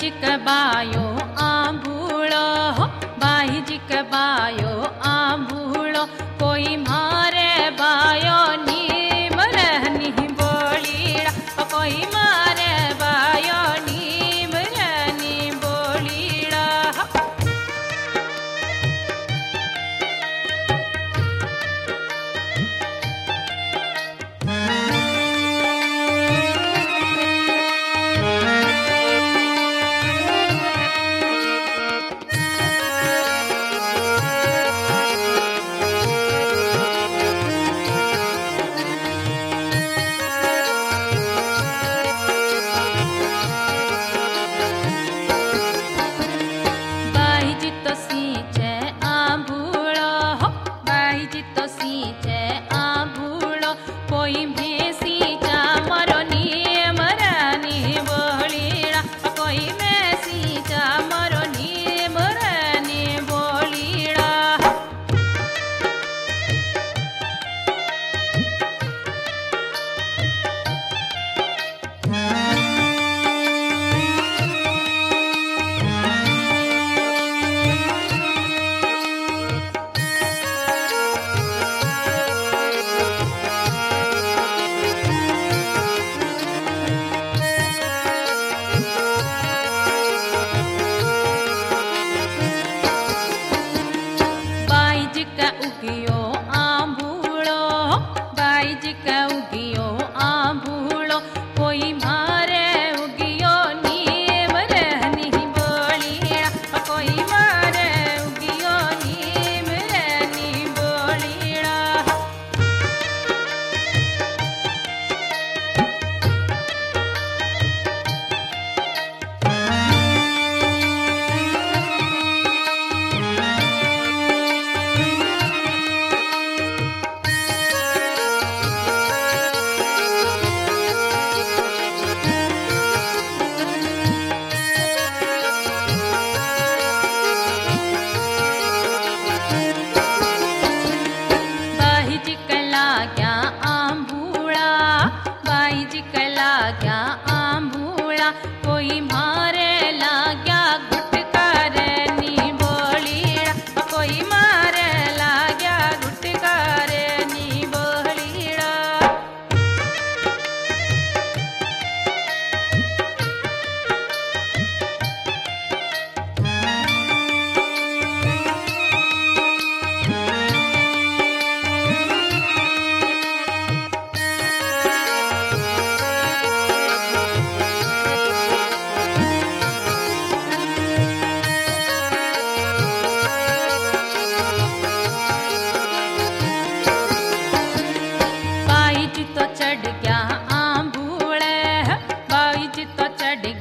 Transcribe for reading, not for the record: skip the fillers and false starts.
जी कबायो आंबूलो, बाई जी कबायो आंबूलो, कोई मारे बायो नीम रहनी बोलीड़ा, कोई मारे बायो नीम रहनी बोलीड़ा। कोई भैंसी चामरो नीम रहनी बोलीड़ा, कोई भैंसी चामरो नीम रहनी बोलीड़ा। उगियो आंबूलो, बाई जी का उगियो आंबूलो, कोई मारे उगियो नीम रहनी बोलीड़ा, कोई मारे उगियो नीम रहनी बोलीड़ा। बाई जी कला क्या आंबूला, कोई मारे लाग्या गुटकार नी बोलीड़ा, कोई मारे लाग्या गुटकार नी बोलीड़ा। बाई जी तो चढ़ गया आंबूले, बाई जी तो चढ़